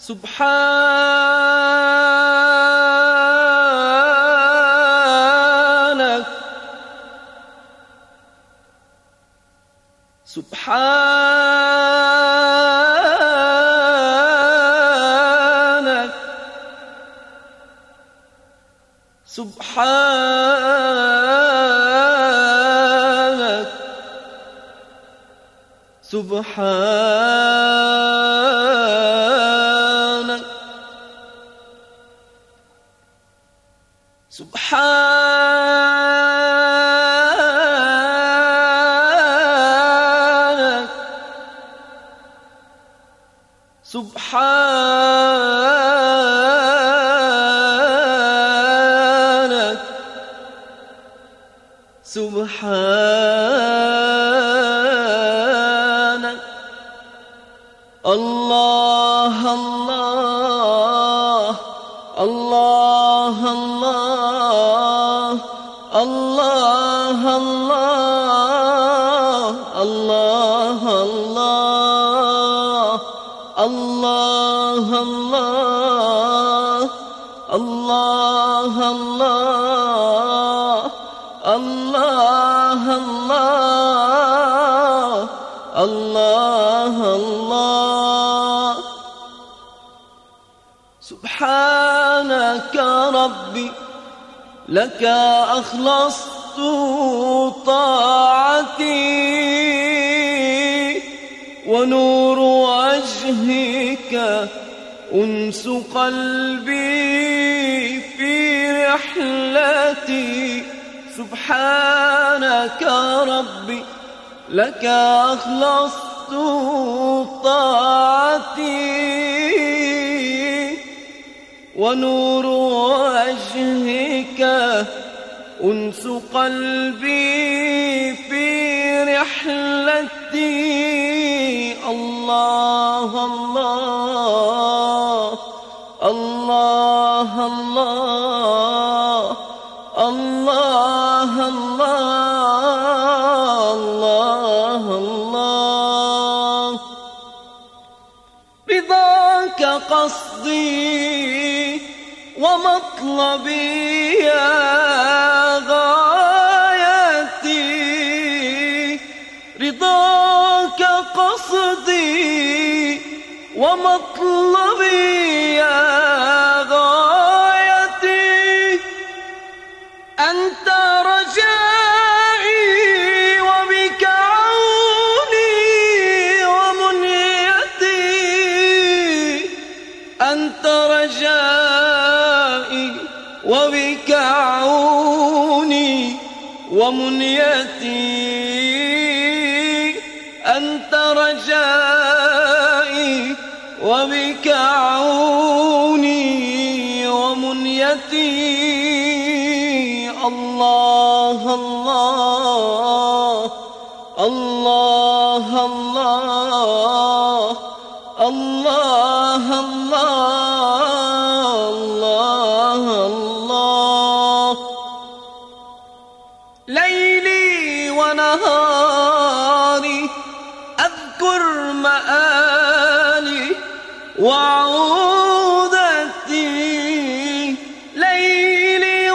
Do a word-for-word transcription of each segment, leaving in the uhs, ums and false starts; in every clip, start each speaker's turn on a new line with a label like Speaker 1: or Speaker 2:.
Speaker 1: سبحانك سبحانك سبحانك سبحانك سبحانك سبحانك سبحانك الله الله الله الله الله الله الله الله الله الله الله الله الله الله سبحانك ربي لك أخلصت طاعتي ونور وجهك أنس قلبي في رحلتي سبحانك ربي لك أخلصت طاعتي ونور وجهك أنس قلبي في رحلتي الله الله الله الله الله الله الله رضاك قصدي ومطلبي يا غايتي رضاك قصدي ومطلبي يا غايتي أنت رجائي وبك عوني ومنيتي أنت رجائي وبك عوني ومنيتي أنت رجائي وبك عوني ومنيتي الله الله الله الله الله الله الله ليلي ونهاري أذكر مآلي وعودتي ليلي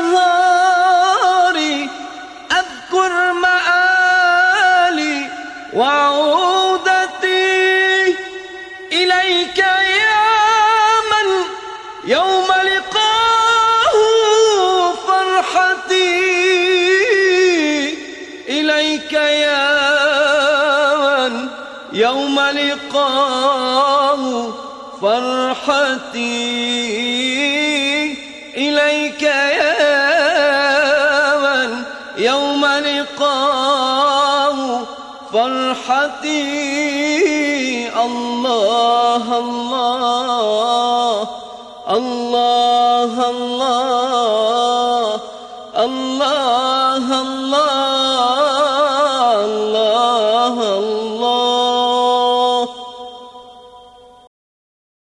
Speaker 1: ونهاري أذكر مآلي وعودتي إليك يا من يوم لقاه فرحتي إليك يا من يوم لقاه فرحتي إليك يا من يوم لقاه فرحتي الله الله الله الله الله الله